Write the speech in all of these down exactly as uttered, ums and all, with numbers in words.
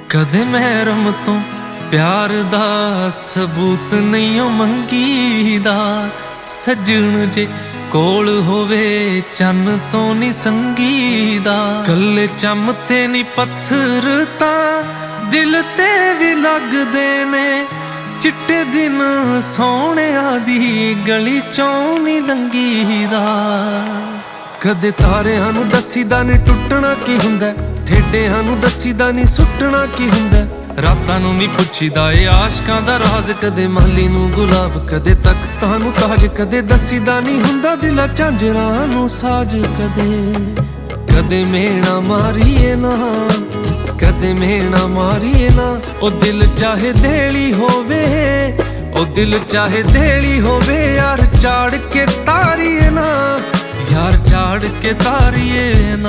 कदे महरम तो प्यार दा सबूत नहीं मंगीदा। सजण जे कोल होवे चन्न तो नी संगीदा। कल्ले चम ते नी पत्थर तां दिल ते भी लगदे ने। चिट्टे दिन सोहणिया दी गली चों नी लंघीदा। कदे तारियां नूं दसीदा नी टुटना की हुंदा, ठेडियां नूं दसीदा नी सुटना की हुंदा। रातां नूं नी पुछीदा ए आशकां दा राज। कदे माली नूं गुलाब, कदे तख्तां नूं ताज। कदे दसीदा नी हुंदा दिलां झांजरां नूं साज। कदे कदे मेहणा मारीए ना, कदे मेहणा मारीए ना। ओ दिल चाहे देली होवे, ओ दिल चाहे देली होवे। यार चाड़ के तारीए ना, यार चाड़ के तारीए ना।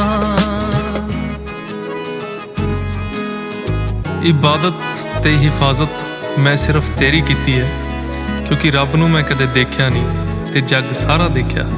इबादत ते हिफाजत मैं सिर्फ तेरी कीती है, क्योंकि रब नूं मैं कदे देखिया नहीं ते जग सारा देखिया।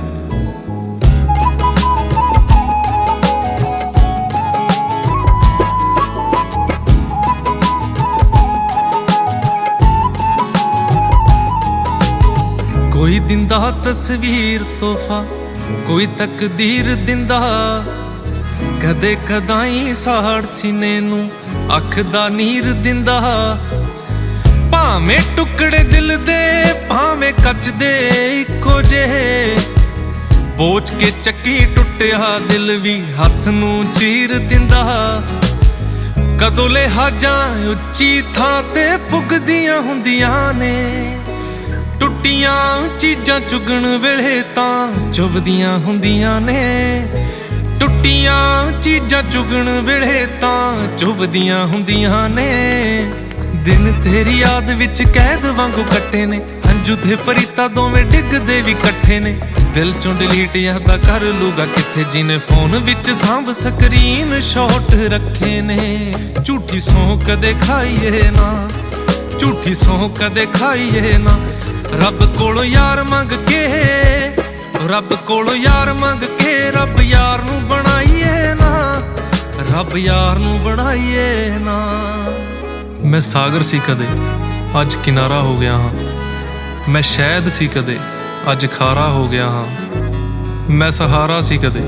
कोई दिंदा तस्वीर तोहफा, कोई तकदीर दिंदा। कदे कदाई साड़ सीने नूं अख दा नीर दिंदा। भावें टुकड़े दिल दे भावें कच दे इक्को जेहे। बोझ के चक्की टुटिया दिल भी हथ नूं चीर दिंदा। कदों लिहाजां उच्ची थां ते पुगदियां हुंदियां ने। टुटियां चीजां चुगण वेले तां चुभदियां हुंदियां ने। टुटियां चीजां चुगण वेले तां चुभदियां हुंदियां ने। दिन तेरी याद विच कैद वांगू कट्टे ने। हंजू ते परीता दोवें डिगदे भी कट्ठे ने। दिल चों डिलीट यादा कर लूगा किथे, जिने फोन विच सांभ स्क्रीन शॉट रखे ने। झूठी सौं कदे खाईए ना, झूठी सौं कदे खाईए ना। रब कोलों यार मंग के, रब कोलों यार मंग के। रब यार नूं बनाईए ना, रब यार नूं बनाईए ना। मैं सागर सी कदे अज किनारा हो गया हाँ। मैं शहद सी कदे अज खारा हो गया हाँ। मैं सहारा सी कदे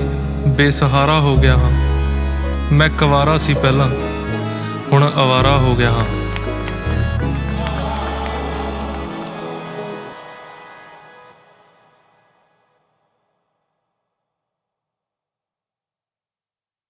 बेसहारा हो गया हाँ। मैं कवारा सी पहला हुण आवारा हो गया हाँ।